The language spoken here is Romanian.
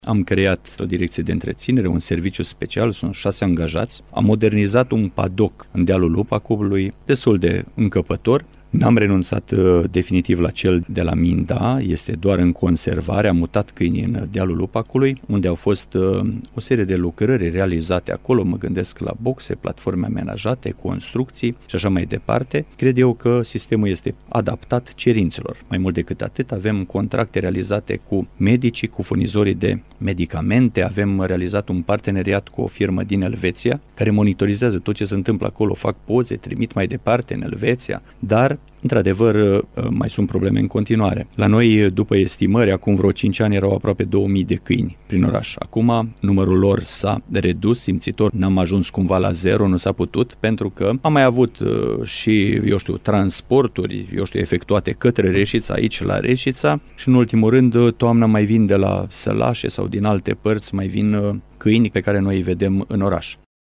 Am creat o direcție de întreținere, un serviciu special, sunt 6 angajați. Am modernizat un padoc în dealul Lupacului, destul de încăpător. N-am renunțat definitiv la cel de la Minda, este doar în conservare. Am mutat câinii în dealul Lupacului, unde au fost o serie de lucrări realizate acolo. Mă gândesc la boxe, platforme amenajate, construcții și așa mai departe. Cred eu că sistemul este adaptat cerințelor. Mai mult decât atât, avem contracte realizate cu medicii, cu furnizorii de medicamente. Avem realizat un parteneriat cu o firmă din Elveția, care monitorizează tot ce se întâmplă acolo, fac poze, trimit mai departe în Elveția, dar într-adevăr, mai sunt probleme în continuare. La noi, după estimări, acum vreo 5 ani erau aproape 2000 de câini prin oraș. Acum, numărul lor s-a redus simțitor, n-am ajuns cumva la zero, nu s-a putut, pentru că am mai avut și, transporturi, efectuate către Reșița, aici la Reșița, și în ultimul rând, toamna mai vin de la Sălașe sau din alte părți, mai vin câini pe care noi îi vedem în oraș.